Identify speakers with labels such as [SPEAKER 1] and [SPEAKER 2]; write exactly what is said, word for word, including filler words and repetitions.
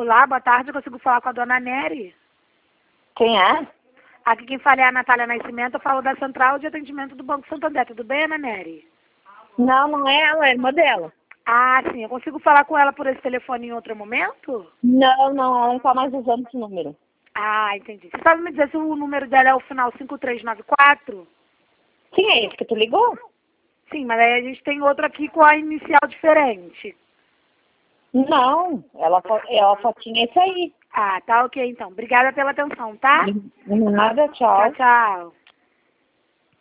[SPEAKER 1] Olá, boa tarde. Eu consigo falar com a dona Nery?
[SPEAKER 2] Quem é?
[SPEAKER 1] Aqui quem fala é a Natália Nascimento. Eu falo da Central de Atendimento do Banco Santander. Tudo bem, Ana Nery?
[SPEAKER 2] Não, não é ela, é a irmã dela.
[SPEAKER 1] Ah, sim. Eu consigo falar com ela por esse telefone em outro momento?
[SPEAKER 2] Não, não, ela não tá mais usando esse número.
[SPEAKER 1] Ah, entendi. Você sabe me dizer se o número dela é o final cinco três nove quatro?
[SPEAKER 2] Sim, é esse que tu ligou?
[SPEAKER 1] Sim, mas aí a gente tem outro aqui com a inicial diferente.
[SPEAKER 2] Não, ela, só- ela só tinha esse aí.
[SPEAKER 1] Ah, tá ok então. Obrigada pela atenção, tá?
[SPEAKER 2] Nada,
[SPEAKER 1] Tchau,
[SPEAKER 2] tchau.
[SPEAKER 1] tchau.